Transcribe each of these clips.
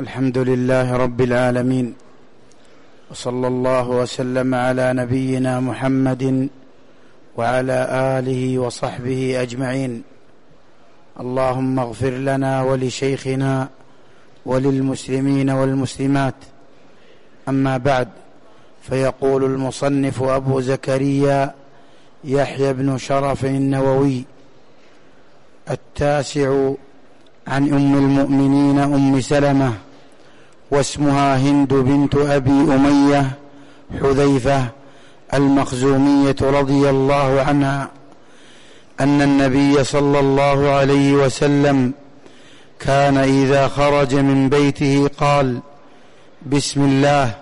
الحمد لله رب العالمين، وصلى الله وسلم على نبينا محمد وعلى آله وصحبه أجمعين. اللهم اغفر لنا ولشيخنا وللمسلمين والمسلمات. أما بعد، فيقول المصنف أبو زكريا يحيى بن شرف النووي: التاسع عن أم المؤمنين أم سلمة، واسمها هند بنت أبي أمية حذيفة المخزومية رضي الله عنها، أن النبي صلى الله عليه وسلم كان إذا خرج من بيته قال: بسم الله،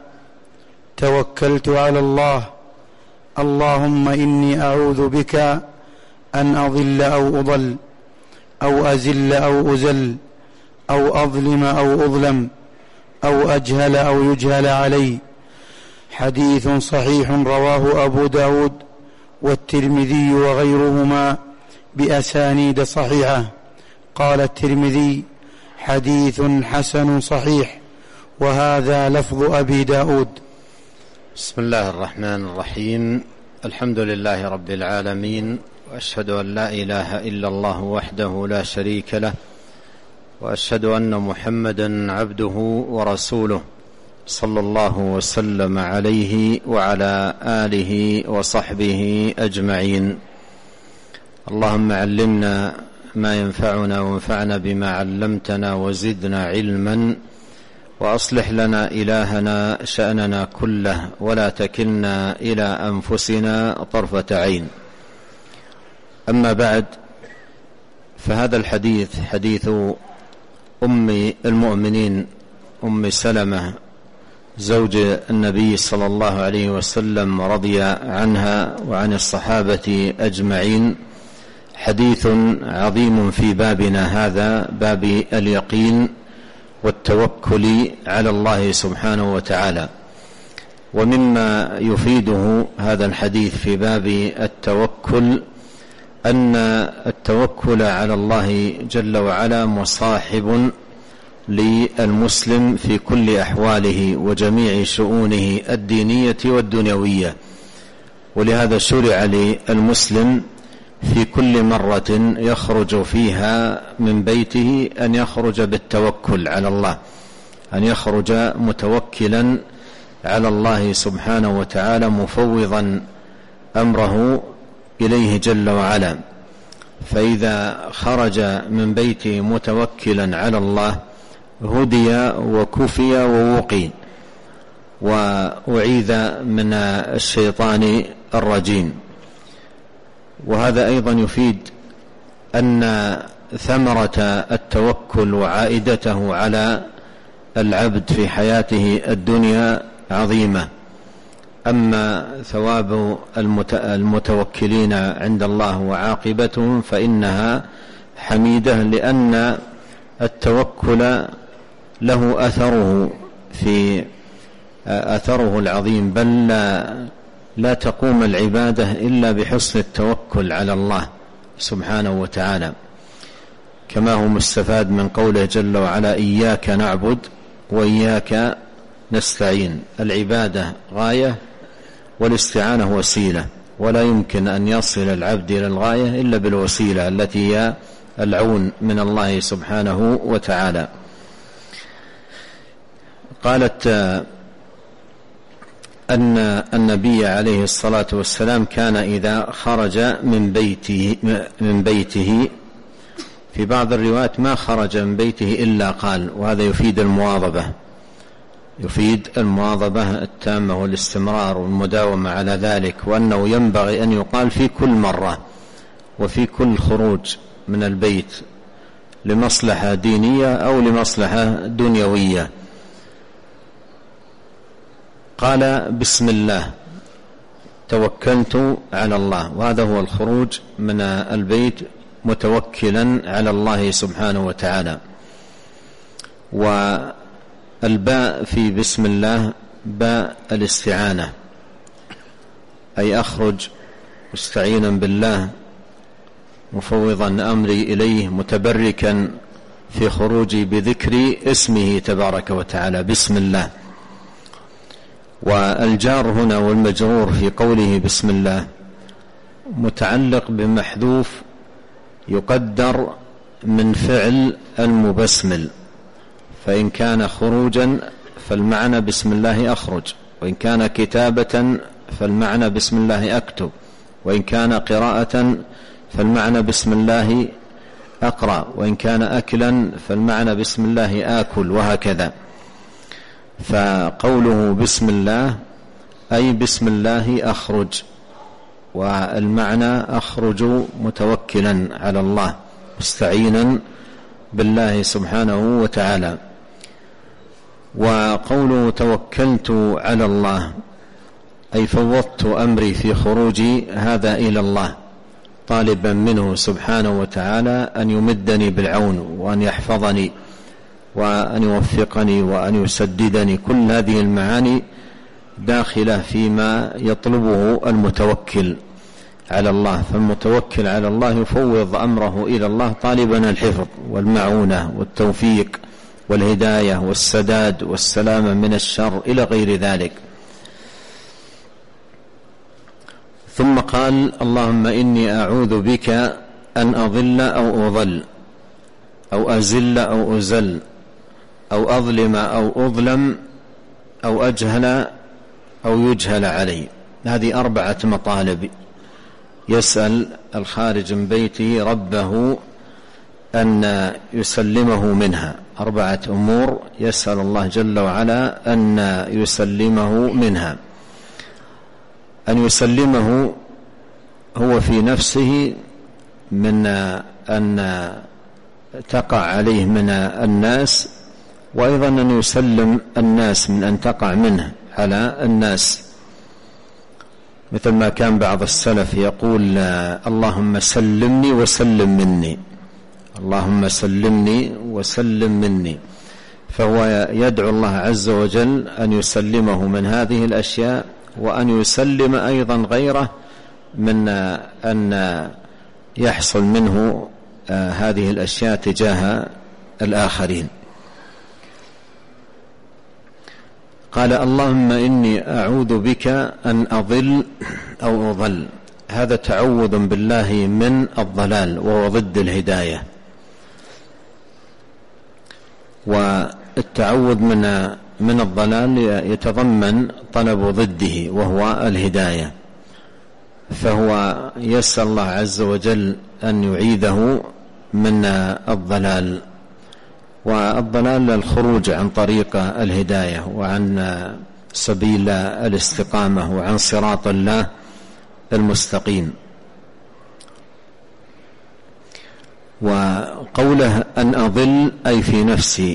توكلت على الله، اللهم إني أعوذ بك أن أضل أو أضل، أو أزل أو أزل، أو أظلم أو أظلم، أو أجهل أو يجهل علي. حديث صحيح رواه أبو داود والترمذي وغيرهما بأسانيد صحيحة. قال الترمذي: حديث حسن صحيح، وهذا لفظ أبي داود. بسم الله الرحمن الرحيم. الحمد لله رب العالمين، وأشهد أن لا إله إلا الله وحده لا شريك له، وأشهد أن محمدا عبده ورسوله، صلى الله وسلم عليه وعلى آله وصحبه أجمعين. اللهم علمنا ما ينفعنا، وانفعنا بما علمتنا، وزدنا علما، وأصلح لنا إلهنا شأننا كله، ولا تكلنا إلى أنفسنا طرفة عين. أما بعد، فهذا الحديث حديث أم المؤمنين أم سلمة زوج النبي صلى الله عليه وسلم، رضي عنها وعن الصحابة أجمعين. حديث عظيم في بابنا هذا، باب اليقين والتوكل على الله سبحانه وتعالى. ومما يفيده هذا الحديث في باب التوكل أن التوكل على الله جل وعلا مصاحب للمسلم في كل أحواله وجميع شؤونه الدينية والدنيوية، ولهذا شرع للمسلم في كل مرة يخرج فيها من بيته أن يخرج بالتوكل على الله، أن يخرج متوكلا على الله سبحانه وتعالى، مفوضا أمره إليه جل وعلا. فإذا خرج من بيته متوكلا على الله هدي وكفي ووقي، وأعيذ من الشيطان الرجيم. وهذا أيضا يفيد أن ثمرة التوكل وعائدته على العبد في حياته الدنيا عظيمة. أما ثواب المتوكلين عند الله وعاقبتهم فإنها حميدة، لأن التوكل له أثره العظيم، بل لا تقوم العبادة إلا بحسن التوكل على الله سبحانه وتعالى، كما هو مستفاد من قوله جل وعلا: إياك نعبد وإياك نستعين. العبادة غاية والاستعانة وسيلة، ولا يمكن أن يصل العبد إلى الغاية إلا بالوسيلة التي هي العون من الله سبحانه وتعالى. قالت أن النبي عليه الصلاة والسلام كان إذا خرج من بيته في بعض الروايات ما خرج من بيته إلا قال، وهذا يفيد المواظبة التامة والاستمرار والمداومة على ذلك، وأنه ينبغي أن يقال في كل مرة وفي كل خروج من البيت لمصلحة دينية أو لمصلحة دنيوية. قال: بسم الله، توكلت على الله، وهذا هو الخروج من البيت متوكلا على الله سبحانه وتعالى. والباء في بسم الله باء الاستعانة، أي أخرج مستعينا بالله، مفوضا أمري إليه، متبركا في خروج بذكر اسمه تبارك وتعالى بسم الله. والجار هنا والمجرور في قوله بسم الله متعلق بمحذوف يقدر من فعل المبسمل، فإن كان خروجا فالمعنى بسم الله أخرج، وإن كان كتابة فالمعنى بسم الله أكتب، وإن كان قراءة فالمعنى بسم الله أقرأ، وإن كان أكلا فالمعنى بسم الله آكل، وهكذا. فقوله بسم الله أي بسم الله أخرج، والمعنى أخرج متوكلا على الله مستعينا بالله سبحانه وتعالى. وقوله توكلت على الله أي فوضت أمري في خروجي هذا إلى الله، طالبا منه سبحانه وتعالى أن يمدني بالعون وأن يحفظني وأن يوفقني وأن يسددني. كل هذه المعاني داخلة فيما يطلبه المتوكل على الله. فالمتوكل على الله يفوض أمره إلى الله طالبا الحفظ والمعونة والتوفيق والهداية والسداد والسلامة من الشر إلى غير ذلك. ثم قال اللهم إني أعوذ بك أن أضل أو أضل أو أزل أو أزل أو أظلم أو أظلم أو أجهل أو يجهل علي. هذه 4 مطالب يسأل الخارج من بيته ربه أن يسلمه منها، 4 أمور يسأل الله جل وعلا أن يسلمه منها. أن يسلمه هو في نفسه من أن تقع عليه من الناس، وأيضا أن يسلم الناس من أن تقع منه على الناس، مثل ما كان بعض السلف يقول اللهم سلمني وسلم مني، اللهم سلمني وسلم مني. فهو يدعو الله عز وجل أن يسلمه من هذه الأشياء، وأن يسلم أيضا غيره من أن يحصل منه هذه الأشياء تجاه الآخرين. قال اللهم إني أعوذ بك أن أضل أو أضل. هذا تعوذ بالله من الضلال وهو ضد الهداية، والتعوذ من الضلال يتضمن طلب ضده وهو الهداية. فهو يسأل الله عز وجل أن يعيذه من الضلال، والضلال الخروج عن طريق الهداية وعن سبيل الاستقامة وعن صراط الله المستقيم. وقوله أن أضل أي في نفسي،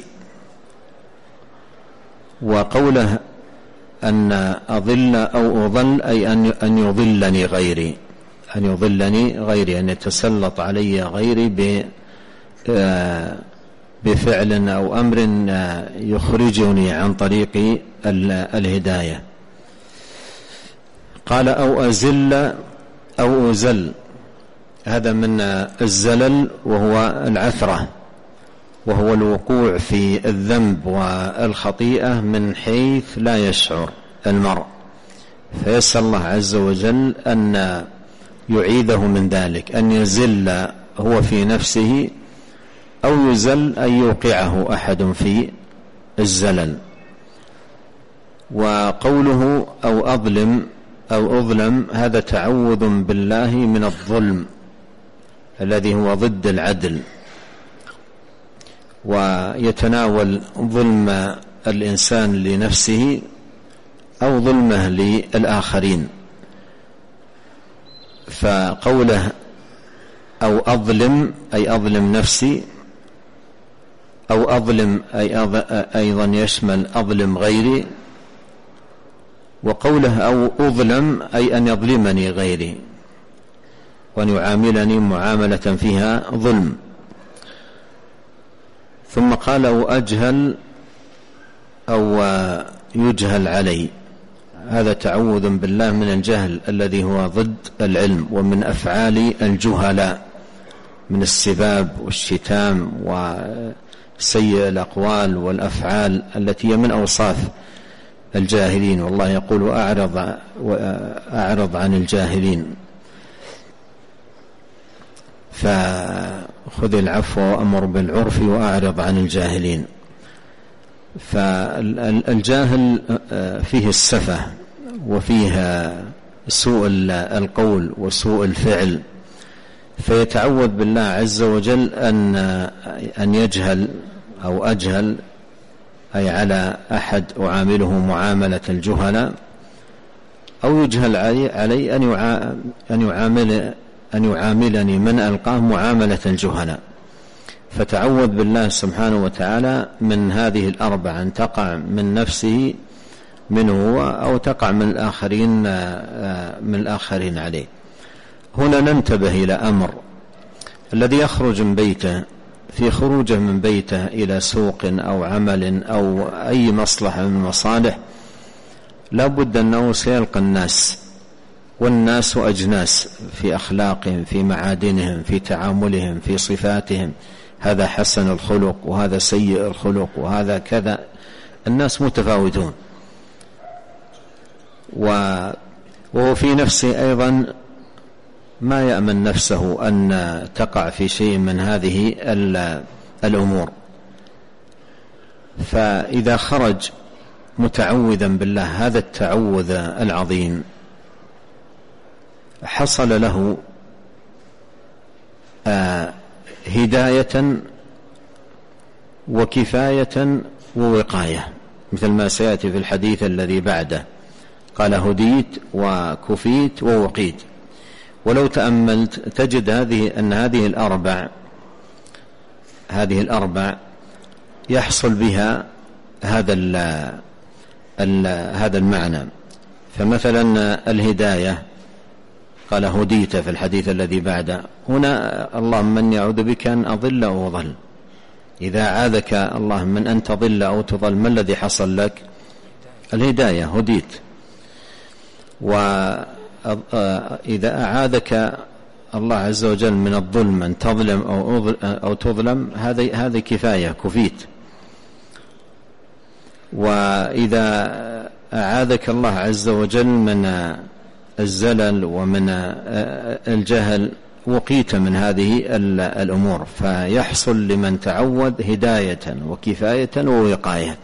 وقوله أن أضل أو أضل أي أن يضلني غيري، أن يضلني غيري، أن يتسلط علي غيري بفعل أو أمر يخرجني عن طريق الهداية. قال أو أزل أو أزل، هذا من الزلل وهو العثرة، وهو الوقوع في الذنب والخطيئة من حيث لا يشعر المرء، فيسأل الله عز وجل أن يعيذه من ذلك، أن يزل هو في نفسه أو يزل أن يوقعه أحد في الزلل. وقوله أو أظلم أو أظلم هذا تعوذ بالله من الظلم الذي هو ضد العدل، ويتناول ظلم الإنسان لنفسه أو ظلمه للآخرين. فقوله أو أظلم أي أظلم نفسي، أو أظلم أي أيضا يشمل أظلم غيري. وقوله أو أظلم أي أن يظلمني غيري وأن يعاملني معاملة فيها ظلم. ثم قال أو أجهل أو يجهل علي، هذا تعوذ بالله من الجهل الذي هو ضد العلم، ومن أفعال الجهلاء من السباب والشتام سيء الأقوال والأفعال التي هي من أوصاف الجاهلين، والله يقول أعرض عن الجاهلين، فخذ العفو وأمر بالعرف وأعرض عن الجاهلين. فالجاهل فيه السفة وفيه سوء القول وسوء الفعل، فيتعوذ بالله عز وجل أن يجهل أو أجهل، أي على أحد أعامله معاملة الجهلاء، أو يجهل علي أن يعاملني من ألقاه معاملة الجهلاء. فتعوذ بالله سبحانه وتعالى من هذه الأربع، أن تقع من نفسه منه هو أو تقع من الآخرين عليه. هنا ننتبه إلى أمر: الذي يخرج من بيته، في خروجه من بيته إلى سوق أو عمل أو أي مصلحة من المصالح، لا بد أنه سيلقى الناس، والناس أجناس في أخلاقهم، في معادنهم، في تعاملهم، في صفاتهم، هذا حسن الخلق وهذا سيء الخلق وهذا كذا، الناس متفاوتون. وهو في نفسه أيضا ما يأمن نفسه أن تقع في شيء من هذه الأمور. فإذا خرج متعوذا بالله هذا التعوذ العظيم، حصل له هداية وكفاية ووقاية، مثل ما سيأتي في الحديث الذي بعده، قال: هديت وكفيت ووقيت. ولو تأملت تجد أن هذه الأربع يحصل بها هذا المعنى. فمثلا الهداية قال: هديت في الحديث الذي بعده، هنا اللهم من يعوذ بك أن أضل أو أضل. إذا عاذك الله من أن تضل أو تضل، ما الذي حصل لك؟ الهداية، هديت. وإذا أعاذك الله عز وجل من الظلم، أن تظلم أو تظلم، هذه كفاية، كفيت. وإذا أعاذك الله عز وجل من الزلل ومن الجهل، وقيت من هذه الأمور. فيحصل لمن تعوذ هداية وكفاية ووقاية،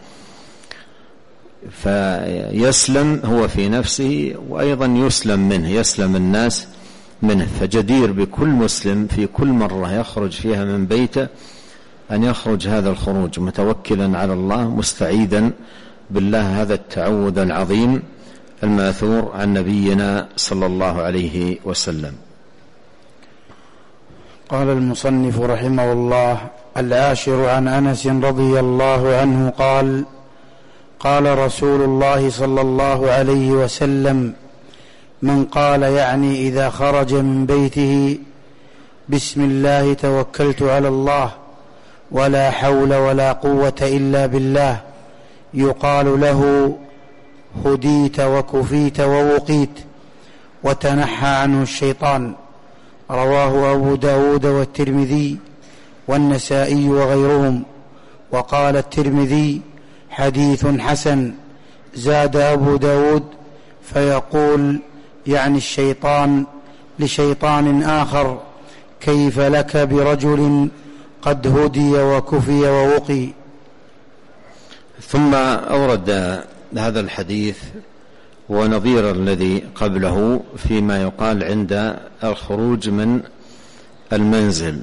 فيسلم هو في نفسه، وأيضا يسلم الناس منه. فجدير بكل مسلم في كل مرة يخرج فيها من بيته أن يخرج هذا الخروج متوكلا على الله، مستعيدا بالله، هذا التعوذ العظيم الماثور عن نبينا صلى الله عليه وسلم. قال المصنف رحمه الله: العاشر عن أنس رضي الله عنه قال: قال رسول الله صلى الله عليه وسلم: من قال، يعني إذا خرج من بيته: بسم الله توكلت على الله ولا حول ولا قوة إلا بالله، يقال له: هديت وكفيت ووقيت وتنحى عنه الشيطان. رواه أبو داود والترمذي والنسائي وغيرهم. وقال الترمذي: حديث حسن. زاد أبو داود: فيقول يعني الشيطان لشيطان آخر: كيف لك برجل قد هدي وكفي ووقي. ثم أورد هذا الحديث ونظير الذي قبله فيما يقال عند الخروج من المنزل.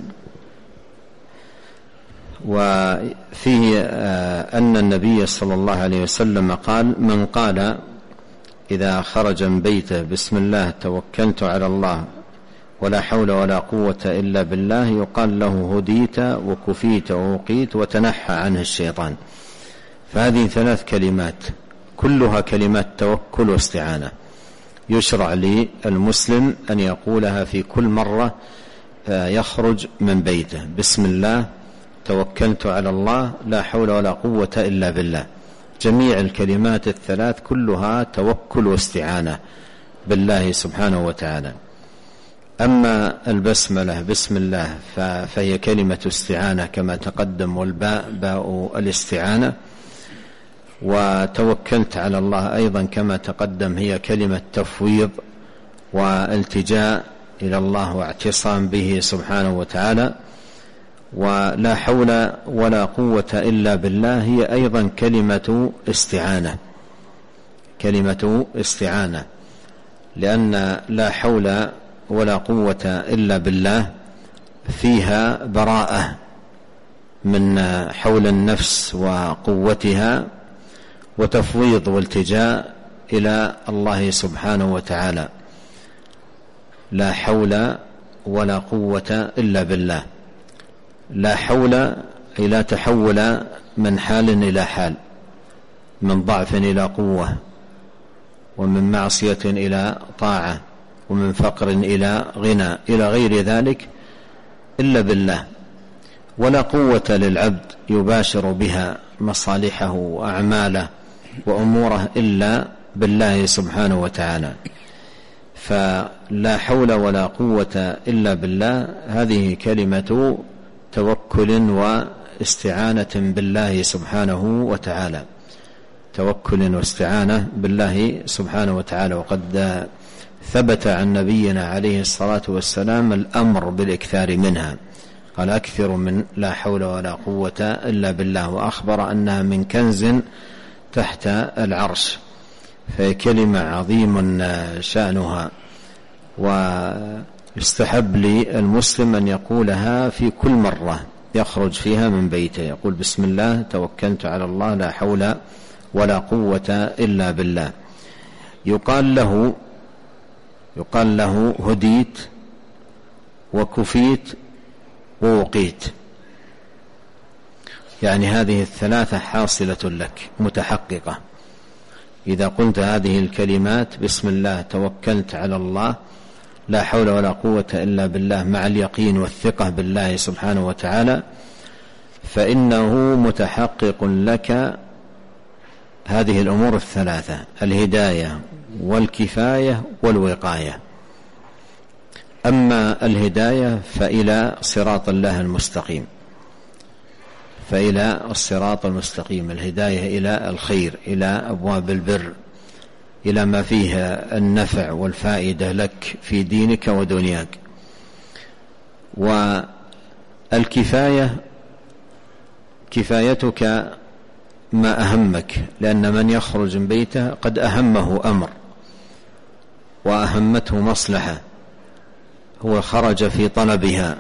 وفيه أن النبي صلى الله عليه وسلم قال: من قال إذا خرج من بيته: بسم الله توكلت على الله ولا حول ولا قوة إلا بالله، يقال له: هديت وكفيت ووقيت وتنحى عنه الشيطان. فهذه 3 كلمات كلها كلمات توكل واستعانة، يشرع للمسلم أن يقولها في كل مرة يخرج من بيته: بسم الله توكلت على الله لا حول ولا قوة إلا بالله. جميع الكلمات 3 كلها توكل واستعانة بالله سبحانه وتعالى. أما البسملة بسم الله فهي كلمة استعانة كما تقدم، والباء باء الاستعانة، وتوكلت على الله أيضا كما تقدم هي كلمة تفويض والتجاء إلى الله واعتصام به سبحانه وتعالى. ولا حول ولا قوة إلا بالله هي أيضا كلمة استعانة، لأن لا حول ولا قوة إلا بالله فيها براءة من حول النفس وقوتها، وتفويض والتجاء إلى الله سبحانه وتعالى. لا حول ولا قوة إلا بالله. لا حول أي لا تحول من حال إلى حال، من ضعف إلى قوة، ومن معصية إلى طاعة، ومن فقر إلى غنى، إلى غير ذلك إلا بالله. ولا قوة للعبد يباشر بها مصالحه وأعماله وأموره إلا بالله سبحانه وتعالى. فلا حول ولا قوة إلا بالله هذه كلمة توكل واستعانة بالله سبحانه وتعالى، توكل واستعانة بالله سبحانه وتعالى. وقد ثبت عن نبينا عليه الصلاة والسلام الأمر بالإكثار منها، قال أكثر من لا حول ولا قوة إلا بالله، وأخبر أنها من كنز تحت العرش، فهي كلمة عظيم شأنها، ويستحب للمسلم أن يقولها في كل مرة يخرج فيها من بيته، يقول بسم الله توكلت على الله لا حول ولا قوة إلا بالله. يقال له هديت وكفيت ووقيت، يعني هذه الثلاثة حاصلة لك متحققة إذا قلت هذه الكلمات بسم الله توكلت على الله لا حول ولا قوة إلا بالله مع اليقين والثقة بالله سبحانه وتعالى، فإنه متحقق لك هذه الأمور الثلاثة: الهداية والكفاية والوقاية. أما الهداية فإلى صراط الله المستقيم، فإلى الصراط المستقيم، الهداية إلى الخير، إلى أبواب البر، إلى ما فيه النفع والفائدة لك في دينك ودنياك. والكفاية كفايتك ما أهمك، لأن من يخرج من بيته قد أهمه أمر وأهمته مصلحة، هو خرج في طلبها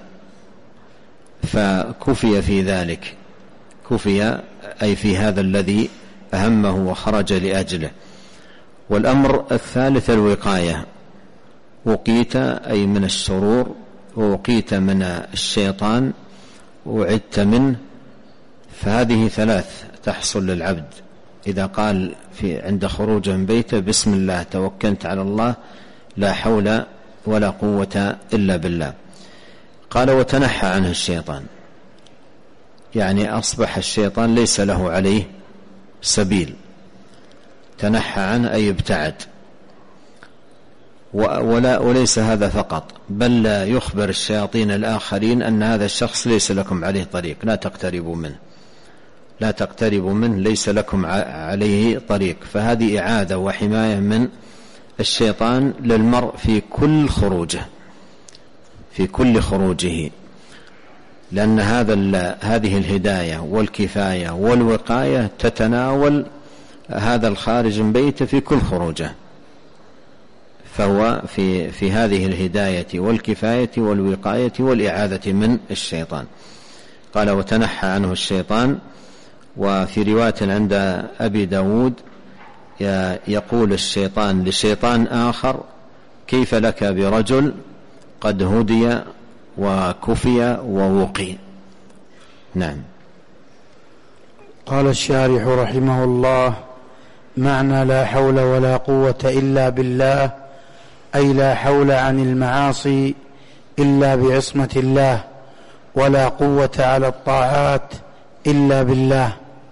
فكفي في ذلك، كفي أي في هذا الذي أهمه وخرج لأجله. والأمر الثالث الوقاية، وقيت أي من الشرور، ووقيت من الشيطان، وعدت منه. فهذه ثلاث تحصل للعبد إذا قال عند خروجه من بيته بسم الله توكلت على الله لا حول ولا قوة إلا بالله. قال وتنحى عنه الشيطان، يعني أصبح الشيطان ليس له عليه سبيل، تنحى عنه أي ابتعد. وليس هذا فقط، بل لا يخبر الشياطين الآخرين أن هذا الشخص ليس لكم عليه طريق، لا تقتربوا منه، لا تقتربوا منه، ليس لكم عليه طريق. فهذه إعادة وحماية من الشيطان للمرء في كل خروجه، في كل خروجه، لأن هذه الهداية والكفاية والوقاية تتناول هذا الخارج من بيته في كل خروجه، فهو في هذه الهداية والكفاية والوقاية والإعادة من الشيطان. قال وتنحى عنه الشيطان. وفي رواية عند أبي داود يقول الشيطان لشيطان آخر كيف لك برجل قد هدي وكفي ووقي. نعم. قال الشارح رحمه الله: معنى لا حول ولا قوة إلا بالله أي لا حول عن المعاصي إلا بعصمة الله، ولا قوة على الطاعات إلا بالله.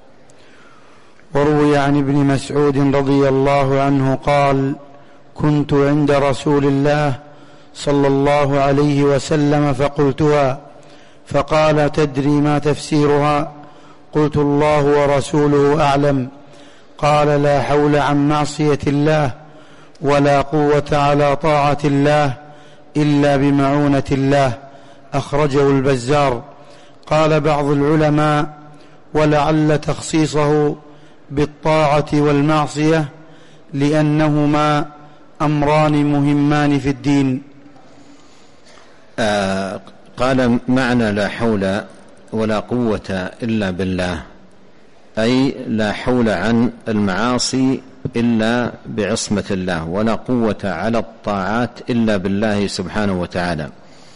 وروي عن ابن مسعود رضي الله عنه قال: كنت عند رسول الله صلى الله عليه وسلم فقلتها، فقال: تدري ما تفسيرها؟ قلت: الله ورسوله أعلم. قال: لا حول عن معصية الله ولا قوة على طاعة الله إلا بمعونة الله. أخرجه البزار. قال بعض العلماء: ولعل تخصيصه بالطاعة والمعصية لأنهما أمران مهمان في الدين. قال: معنى لا حول ولا قوة إلا بالله، أي لا حول عن المعاصي إلا بعصمة الله، ولا قوة على الطاعات إلا بالله سبحانه وتعالى.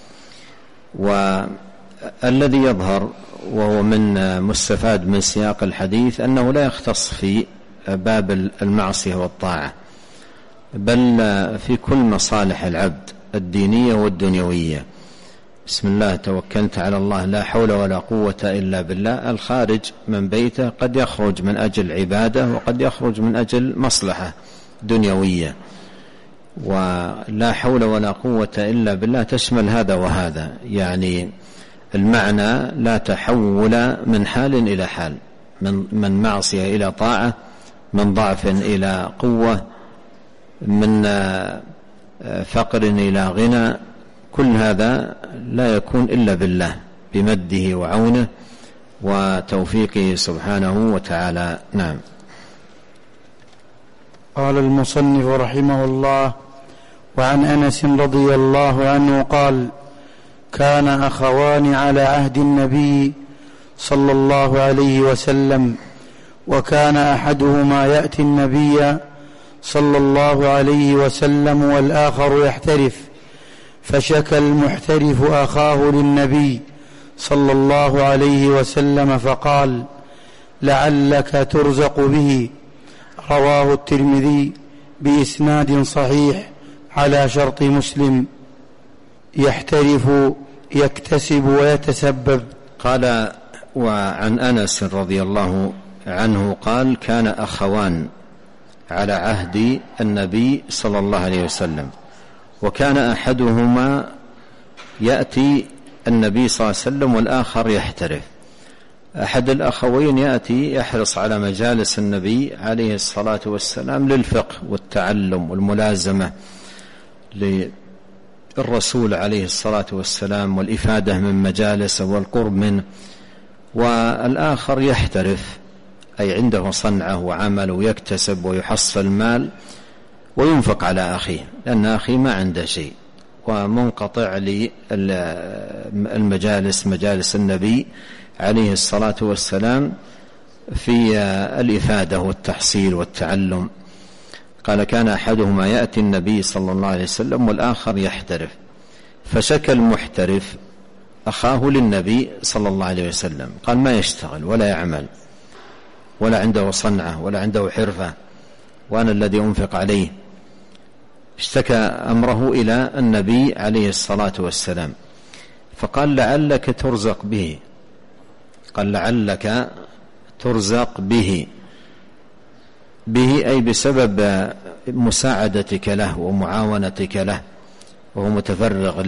والذي يظهر وهو من مستفاد من سياق الحديث أنه لا يختص في باب المعصية والطاعة، بل في كل مصالح العبد الدينية والدنيوية. بسم الله توكلت على الله، لا حول ولا قوة إلا بالله. الخارج من بيته قد يخرج من أجل عبادة وقد يخرج من أجل مصلحة دنيوية، ولا حول ولا قوة إلا بالله تشمل هذا وهذا، يعني المعنى لا تحول من حال إلى حال، من معصية إلى طاعة، من ضعف إلى قوة، من فقر إلى غنى، كل هذا لا يكون إلا بالله بمده وعونه وتوفيقه سبحانه وتعالى. نعم. قال المصنف رحمه الله: وعن أنس رضي الله عنه قال: كان أخوان على عهد النبي صلى الله عليه وسلم، وكان أحدهما يأتي النبي صلى الله عليه وسلم والآخر يحترف، فشكى المحترف أخاه للنبي صلى الله عليه وسلم فقال: لعلك ترزق به. رواه الترمذي بإسناد صحيح على شرط مسلم. يحترف يكتسب ويتسبب. قال: وعن أنس رضي الله عنه قال: كان أخوان على عهد النبي صلى الله عليه وسلم، وكان أحدهما يأتي النبي صلى الله عليه وسلم والآخر يحترف. أحد الأخوين يأتي يحرص على مجالس النبي عليه الصلاة والسلام للفقه والتعلم والملازمة للرسول عليه الصلاة والسلام والإفادة من مجالسه والقرب منه، والآخر يحترف أي عنده صنعة وعمل ويكتسب ويحصل مال وينفق على أخيه، لأن أخي ما عنده شيء ومنقطع للمجالس مجالس النبي عليه الصلاة والسلام في الإفادة والتحصيل والتعلم. قال: كان أحدهما يأتي النبي صلى الله عليه وسلم والآخر يحترف، فشكى المحترف أخاه للنبي صلى الله عليه وسلم، قال: ما يشتغل ولا يعمل ولا عنده صنعة ولا عنده حرفة، وأنا الذي أنفق عليه. اشتكى أمره إلى النبي عليه الصلاة والسلام، فقال: لعلك ترزق به. قال: لعلك ترزق به، أي بسبب مساعدتك له ومعاونتك له، وهو متفرغ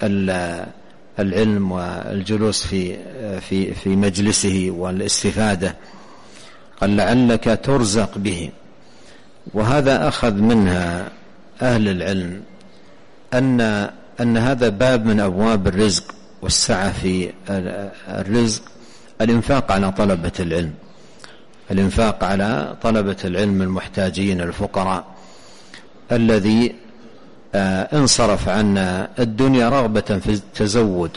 للعلم والجلوس في مجلسه والاستفادة. قال: لعلك ترزق به. وهذا أخذ منها أهل العلم أن هذا باب من أبواب الرزق والسعة في الرزق، الإنفاق على طلبة العلم، الإنفاق على طلبة العلم المحتاجين الفقراء، الذي انصرف عن الدنيا رغبة في التزود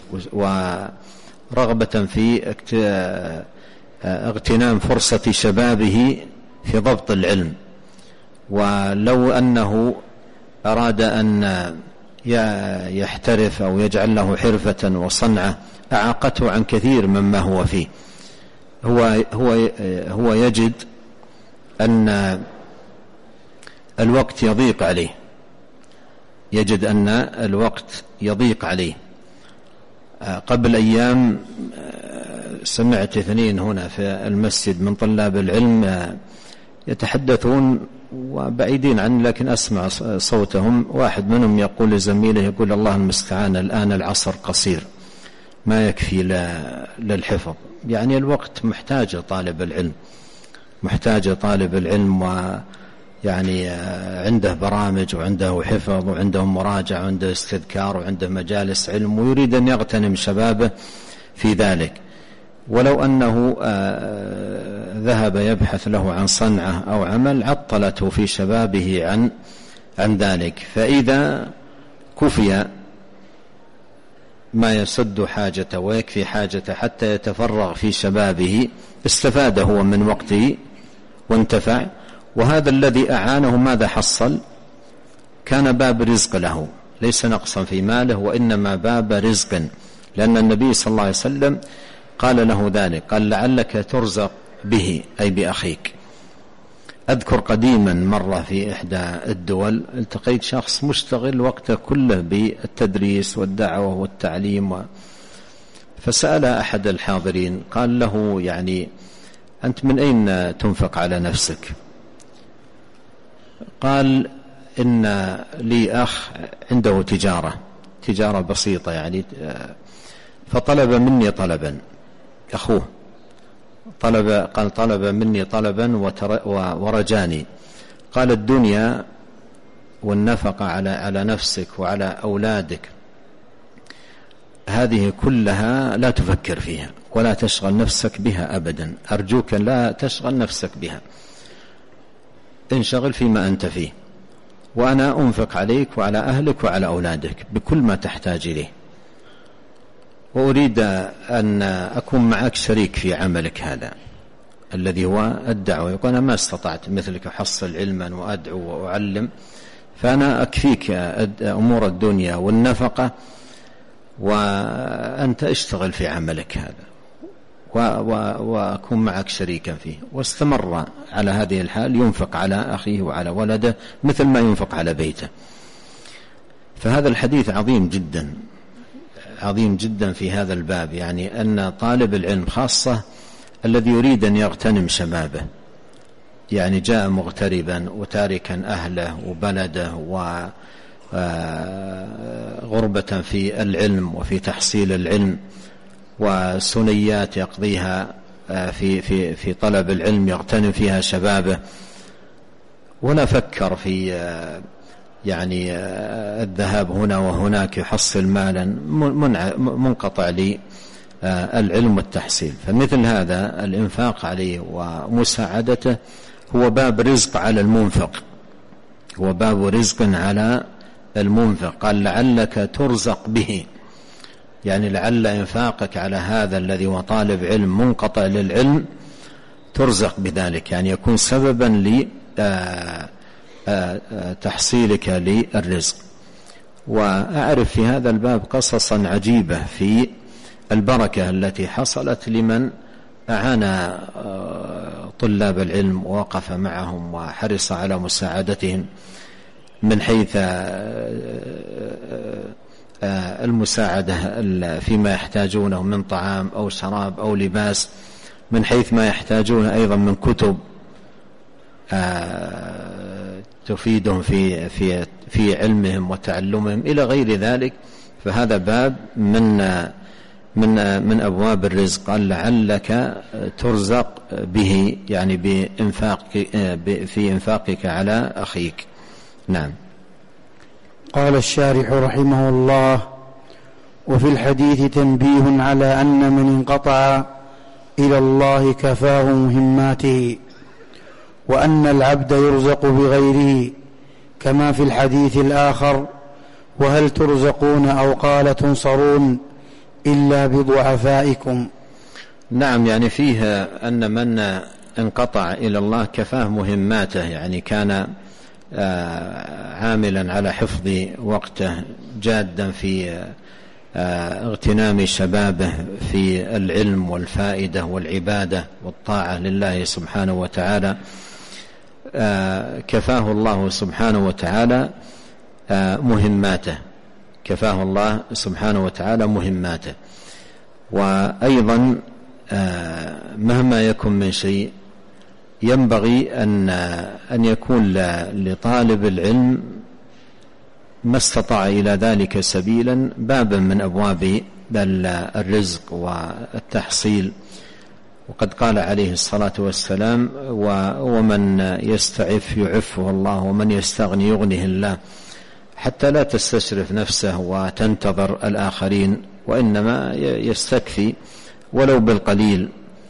ورغبة في اغتنام فرصة شبابه في ضبط العلم. ولو أنه أراد أن يحترف أو يجعل له حرفة وصنعة أعاقته عن كثير مما هو فيه. هو يجد أن الوقت يضيق عليه، يجد أن الوقت يضيق عليه. قبل أيام سمعت اثنين هنا في المسجد من طلاب العلم يتحدثون وبعيدين عني لكن أسمع صوتهم، واحد منهم يقول لزميله يقول الله المستعان الآن العصر قصير ما يكفي للحفظ. يعني الوقت محتاج طالب العلم، محتاج طالب العلم، ويعني عنده برامج وعنده حفظ وعنده مراجعة وعنده استذكار وعنده مجالس علم، ويريد أن يغتنم شبابه في ذلك. ولو أنه ذهب يبحث له عن صنعة أو عمل عطلته في شبابه عن ذلك. فإذا كفي ما يسد حاجته ويكفي حاجته حتى يتفرغ في شبابه استفاد هو من وقته وانتفع. وهذا الذي أعانه ماذا حصل؟ كان باب رزق له، ليس نقصا في ماله وإنما باب رزق، لأن النبي صلى الله عليه وسلم قال له ذلك، قال لعلك ترزق به أي بأخيك. أذكر قديما مرة في إحدى الدول التقيت شخص مشتغل وقته كله بالتدريس والدعوة والتعليم، فسأل أحد الحاضرين قال له يعني أنت من أين تنفق على نفسك؟ قال إن لي أخ عنده تجارة بسيطة يعني، فطلب مني طلبا، أخوه طلب مني طلبا ورجاني، قال الدنيا والنفقة على نفسك وعلى أولادك هذه كلها لا تفكر فيها ولا تشغل نفسك بها أبدا، أرجوك لا تشغل نفسك بها، انشغل فيما أنت فيه، وأنا أنفق عليك وعلى أهلك وعلى أولادك بكل ما تحتاج إليه، وأريد أن أكون معك شريك في عملك هذا الذي هو الدعوة. يقول أنا ما استطعت مثلك أحصل علما وأدعو وأعلم، فأنا أكفيك أمور الدنيا والنفقة، وأنت اشتغل في عملك هذا وأكون معك شريكا فيه. واستمر على هذه الحال ينفق على أخيه وعلى ولده مثل ما ينفق على بيته. فهذا الحديث عظيم جدا، عظيم جدا في هذا الباب، يعني أن طالب العلم خاصة الذي يريد أن يغتنم شبابه، يعني جاء مغتربا وتاركا أهله وبلده وغربة في العلم وفي تحصيل العلم، وسنيات يقضيها في طلب العلم يغتنم فيها شبابه، ولا فكر في يعني الذهاب هنا وهناك يحصل مالا، منقطع للعلم والتحصيل. فمثل هذا الإنفاق عليه ومساعدته هو باب رزق على المنفق، هو باب رزق على المنفق. قال لعلك ترزق به، يعني لعل إنفاقك على هذا الذي هو طالب علم منقطع للعلم ترزق بذلك، يعني يكون سببا لتحصيلك للرزق. وأعرف في هذا الباب قصصا عجيبة في البركة التي حصلت لمن أعان طلاب العلم ووقف معهم وحرص على مساعدتهم من حيث المساعدة فيما يحتاجونه من طعام أو شراب أو لباس، من حيث ما يحتاجون أيضا من كتب تفيدهم في علمهم وتعلمهم إلى غير ذلك. فهذا باب من أبواب الرزق. قال لعلك ترزق به، يعني في إنفاقك على أخيك. نعم. قال الشارح رحمه الله: وفي الحديث تنبيه على أن من انقطع إلى الله كفاه مهماته، وأن العبد يرزق بغيره، كما في الحديث الآخر: وهل ترزقون أو قال تنصرون إلا بضعفائكم. نعم، يعني فيه أن من انقطع إلى الله كفاه مهماته، يعني كان عاملا على حفظ وقته، جادا في اغتنام شبابه في العلم والفائدة والعبادة والطاعة لله سبحانه وتعالى، كفاه الله سبحانه وتعالى مهماته، كفاه الله سبحانه وتعالى مهماته. وأيضا مهما يكن من شيء ينبغي أن يكون لطالب العلم ما استطاع إلى ذلك سبيلا بابا من أبواب الرزق والتحصيل. وقد قال عليه الصلاة والسلام: ومن يستعف يعفه الله، ومن يستغني يغنيه الله، حتى لا تستشرف نفسه وتنتظر الآخرين، وإنما يستكفي ولو بالقليل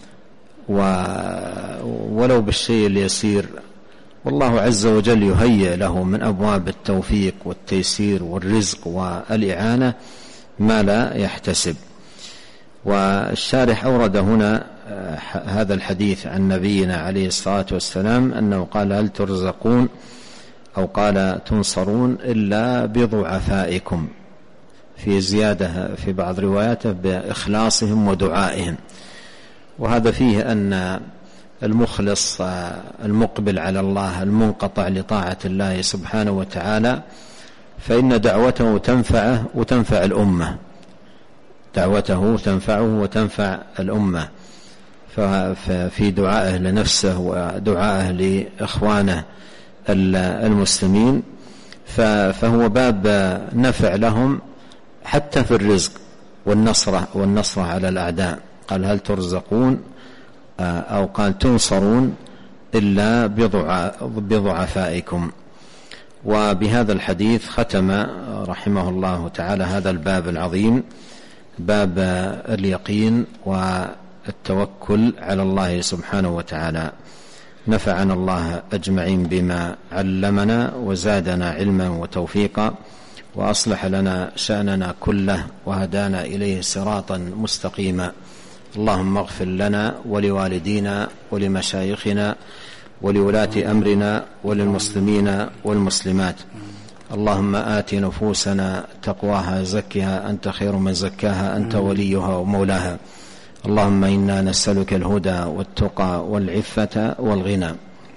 ولو بالشيء اليسير، والله عز وجل يهيئ له من أبواب التوفيق والتيسير والرزق والإعانة ما لا يحتسب. والشارح أورد هنا هذا الحديث عن نبينا عليه الصلاة والسلام أنه قال: هل ترزقون أو قال تنصرون إلا بضعفائكم، في زيادة في بعض رواياته بإخلاصهم ودعائهم. وهذا فيه أن المخلص المقبل على الله المنقطع لطاعة الله سبحانه وتعالى فإن دعوته تنفعه وتنفع الأمة، دعوته تنفعه وتنفع الأمة، ففي دعائه لنفسه ودعائه لإخوانه المسلمين فهو باب نفع لهم حتى في الرزق والنصرة على الأعداء. قال: هل ترزقون أو قال تنصرون إلا بضعفائكم. وبهذا الحديث ختم رحمه الله تعالى هذا الباب العظيم، باب اليقين والتوكل على الله سبحانه وتعالى. نفعنا الله أجمعين بما علمنا وزادنا علما وتوفيقا، وأصلح لنا شأننا كله وهدانا إليه صراطا مستقيما. اللهم اغفر لنا ولوالدينا ولمشايخنا ولولاة أمرنا وللمسلمين والمسلمات. اللهم آت نفوسنا تقواها زكها أنت خير من زكاها أنت وليها ومولاها. اللهم إنا نسألك الهدى والتقى والعفة والغنى.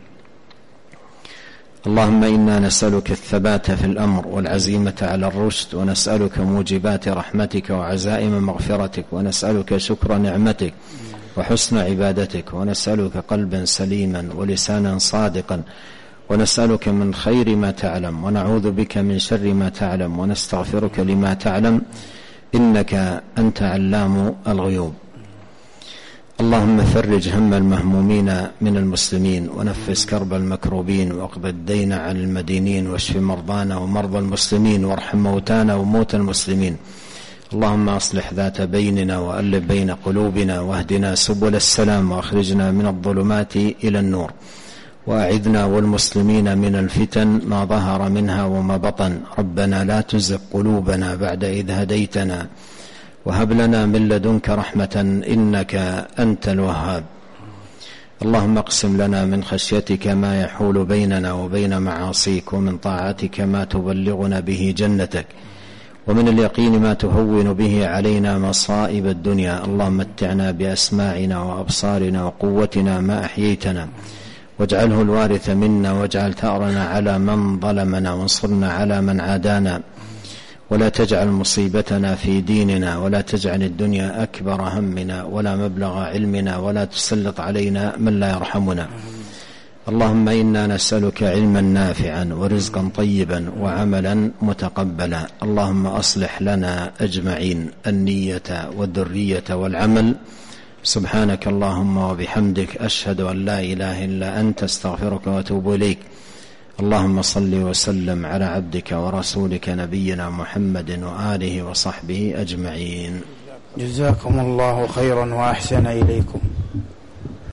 اللهم إنا نسألك الثبات في الأمر والعزيمة على الرشد، ونسألك موجبات رحمتك وعزائم مغفرتك، ونسألك شكر نعمتك وحسن عبادتك، ونسألك قلبا سليما ولسانا صادقا، ونسألك من خير ما تعلم، ونعوذ بك من شر ما تعلم، ونستغفرك لما تعلم، إنك أنت علام الغيوب. اللهم فرج هم المهمومين من المسلمين، ونفس كرب المكروبين، واقض الدين عن المدينين، واشف مرضانا ومرضى المسلمين، وارحم موتانا وموتى المسلمين. اللهم أصلح ذات بيننا وألف بين قلوبنا، واهدنا سبل السلام، وأخرجنا من الظلمات إلى النور، وأعذنا والمسلمين من الفتن ما ظهر منها وما بطن. ربنا لا تزغ قلوبنا بعد إذ هديتنا، وهب لنا من لدنك رحمة إنك أنت الوهاب. اللهم اقسم لنا من خشيتك ما يحول بيننا وبين معاصيك، ومن طاعتك ما تبلغنا به جنتك، ومن اليقين ما تهون به علينا مصائب الدنيا. اللهم متعنا بأسماعنا وأبصارنا وقوتنا ما أحييتنا، واجعله الوارث منا، واجعل ثأرنا على من ظلمنا، وانصرنا على من عادانا، ولا تجعل مصيبتنا في ديننا، ولا تجعل الدنيا أكبر همنا ولا مبلغ علمنا، ولا تسلط علينا من لا يرحمنا. اللهم إنا نسألك علما نافعا ورزقا طيبا وعملا متقبلا. اللهم أصلح لنا أجمعين النية والذرية والعمل. سبحانك اللهم وبحمدك، أشهد أن لا إله إلا أنت، استغفرك وأتوب إليك. اللهم صل وسلم على عبدك ورسولك نبينا محمد وآله وصحبه أجمعين. جزاكم الله خيرا وأحسن إليكم.